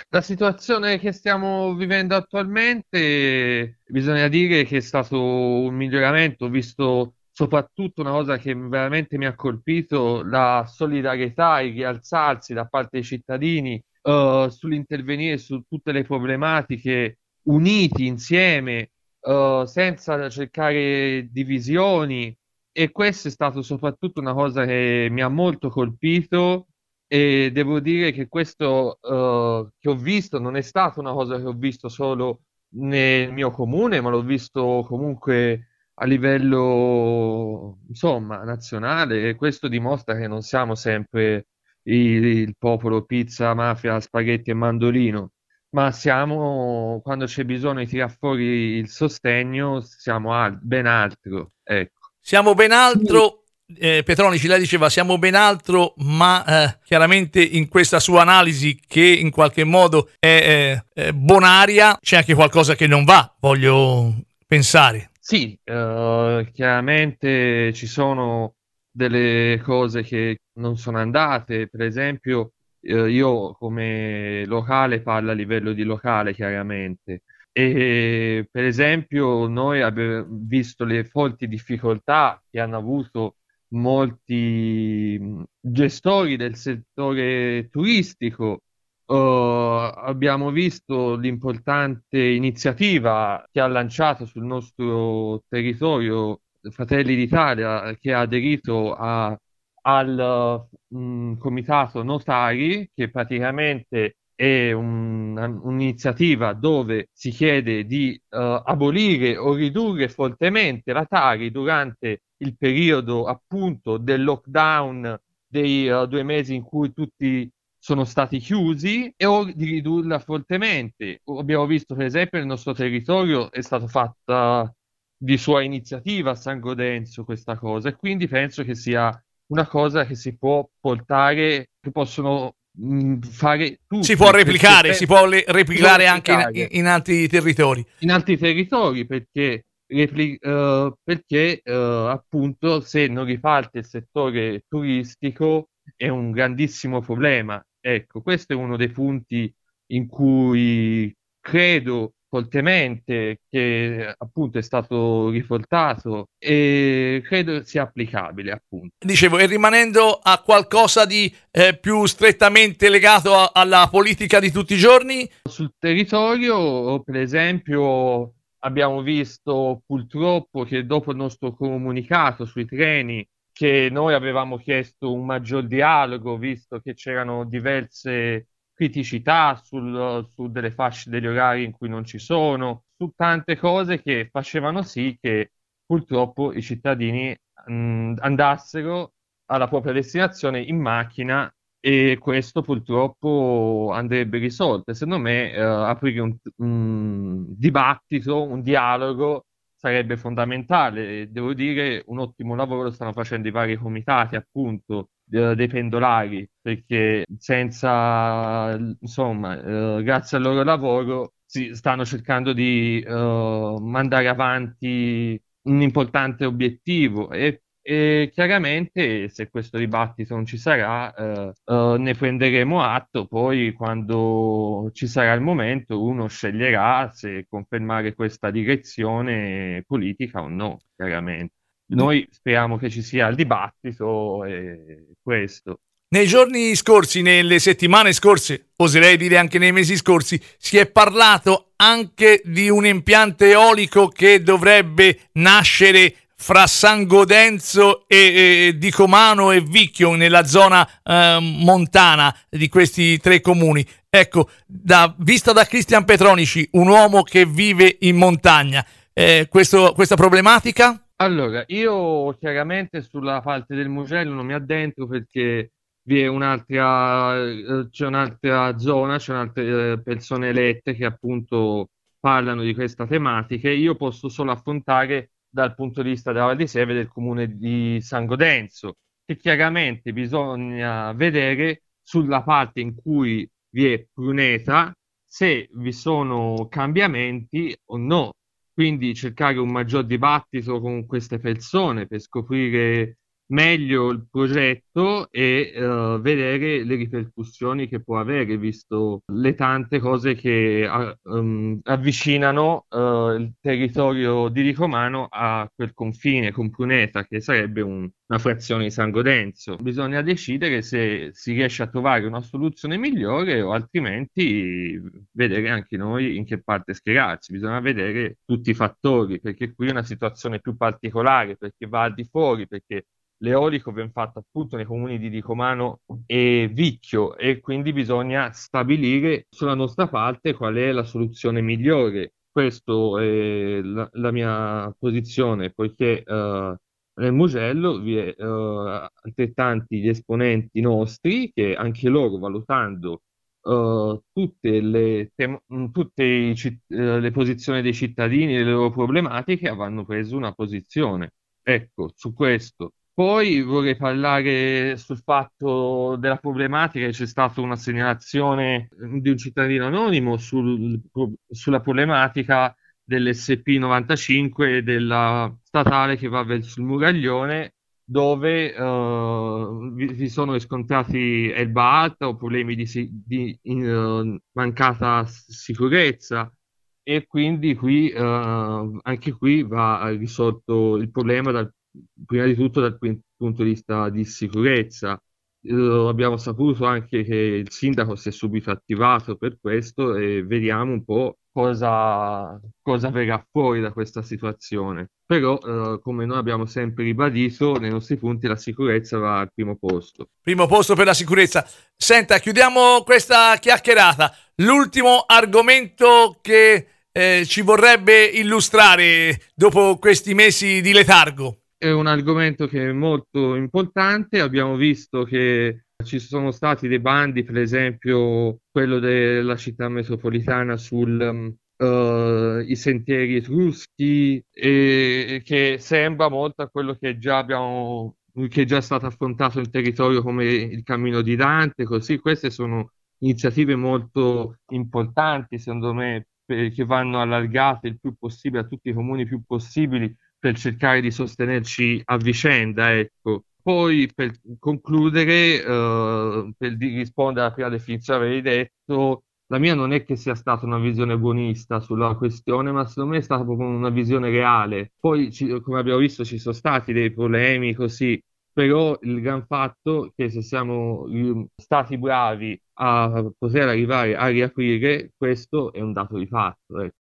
La situazione che stiamo vivendo attualmente, bisogna dire che è stato un miglioramento. Ho visto soprattutto una cosa che veramente mi ha colpito, la solidarietà, il rialzarsi da parte dei cittadini, sull'intervenire su tutte le problematiche, uniti insieme, senza cercare divisioni. E questo è stato soprattutto una cosa che mi ha molto colpito e devo dire che questo che ho visto non è stata una cosa che ho visto solo nel mio comune, ma l'ho visto comunque a livello, insomma, nazionale, e questo dimostra che non siamo sempre il popolo pizza, mafia, spaghetti e mandolino, ma siamo, quando c'è bisogno di tirar fuori il sostegno, siamo ben altro, ecco. Siamo ben altro, Petronici, lei diceva siamo ben altro, ma chiaramente in questa sua analisi che in qualche modo è bonaria, c'è anche qualcosa che non va, voglio pensare. Sì, chiaramente ci sono delle cose che non sono andate, per esempio, io come locale parlo a livello di locale, chiaramente, e per esempio noi abbiamo visto le forti difficoltà che hanno avuto molti gestori del settore turistico. Abbiamo visto l'importante iniziativa che ha lanciato sul nostro territorio Fratelli d'Italia, che ha aderito al comitato Notari, che praticamente è un'iniziativa dove si chiede di abolire o ridurre fortemente la Tari durante il periodo appunto del lockdown dei 2 mesi in cui tutti sono stati chiusi e o di ridurla fortemente. Abbiamo visto, per esempio, nel nostro territorio è stata fatta di sua iniziativa a San Godenzo questa cosa, e quindi penso che sia una cosa che si può portare, che possono fare tutti, perché Si può si può replicare anche replicare in altri territori. in altri territori, perché appunto se non riparte il settore turistico è un grandissimo problema. Ecco, questo è uno dei punti in cui credo fortemente che appunto è stato riportato e credo sia applicabile appunto. Dicevo, e rimanendo a qualcosa di più strettamente legato alla politica di tutti i giorni, Sul territorio, per esempio, abbiamo visto purtroppo che dopo il nostro comunicato sui treni, che noi avevamo chiesto un maggior dialogo, visto che c'erano diverse criticità su delle fasce degli orari in cui non ci sono, su tante cose che facevano sì che purtroppo i cittadini andassero alla propria destinazione in macchina, e questo purtroppo andrebbe risolto. Secondo me, aprire un dibattito, un dialogo sarebbe fondamentale. E devo dire, un ottimo lavoro lo stanno facendo i vari comitati, appunto, dei pendolari, perché senza, insomma, grazie al loro lavoro, si stanno cercando di mandare avanti un importante obiettivo, e chiaramente se questo dibattito non ci sarà, ne prenderemo atto, poi quando ci sarà il momento uno sceglierà se confermare questa direzione politica o no, chiaramente. Noi speriamo che ci sia il dibattito e questo. nei giorni scorsi, nelle settimane scorse, oserei dire anche nei mesi scorsi, si è parlato anche di un impianto eolico che dovrebbe nascere fra San Godenzo e Dicomano e Vicchio nella zona montana di questi tre comuni. Ecco, vista da Cristian Petronici, un uomo che vive in montagna, questa problematica? Allora, io chiaramente sulla parte del Mugello non mi addentro perché vi è c'è un'altra zona, c'è un'altra persone elette che appunto parlano di questa tematica. Io posso solo affrontare dal punto di vista della Val di Seve del comune di San Godenzo, che chiaramente bisogna vedere sulla parte in cui vi è Pruneta se vi sono cambiamenti o no, quindi cercare un maggior dibattito con queste persone per scoprire meglio il progetto e vedere le ripercussioni che può avere, visto le tante cose che avvicinano il territorio di Ricomano a quel confine con Pruneta, che sarebbe una frazione di Sangodenzo. Bisogna decidere se si riesce a trovare una soluzione migliore o altrimenti vedere anche noi in che parte schierarsi. Bisogna vedere tutti i fattori, perché qui è una situazione più particolare, perché va al di fuori, perché l'eolico viene fatto appunto nei comuni di Ricomano e Vicchio e quindi bisogna stabilire sulla nostra parte qual è la soluzione migliore. Questa è la mia posizione, poiché nel Mugello vi è altrettanti gli esponenti nostri che anche loro valutando tutte le posizioni dei cittadini e le loro problematiche avranno preso una posizione. Ecco, su questo. Poi vorrei parlare sul fatto della problematica che c'è stata una segnalazione di un cittadino anonimo sulla problematica dell'SP95 e della statale che va verso il Muraglione, dove vi sono riscontrati erba alta o problemi di mancata sicurezza e quindi qui, anche qui va risolto il problema prima di tutto dal punto di vista di sicurezza. Abbiamo saputo anche che il sindaco si è subito attivato per questo e vediamo un po' cosa verrà fuori da questa situazione. Però, come noi abbiamo sempre ribadito, nei nostri punti la sicurezza va al primo posto. Primo posto per la sicurezza. Senta, chiudiamo questa chiacchierata. L'ultimo argomento che ci vorrebbe illustrare dopo questi mesi di letargo. È un argomento che è molto importante. Abbiamo visto che ci sono stati dei bandi, per esempio quello della città metropolitana sui sentieri etruschi, e che sembra molto a quello che è già stato affrontato in territorio come il Cammino di Dante, così queste sono iniziative molto importanti, secondo me, che vanno allargate il più possibile a tutti i comuni più possibili per cercare di sostenerci a vicenda, ecco. Poi per concludere, rispondere alla prima definizione, avevi detto, la mia non è che sia stata una visione buonista sulla questione, ma secondo me è stata proprio una visione reale. Poi, come abbiamo visto, ci sono stati dei problemi così, però il gran fatto è che se siamo stati bravi a poter arrivare a riaprire, questo è un dato di fatto, ecco.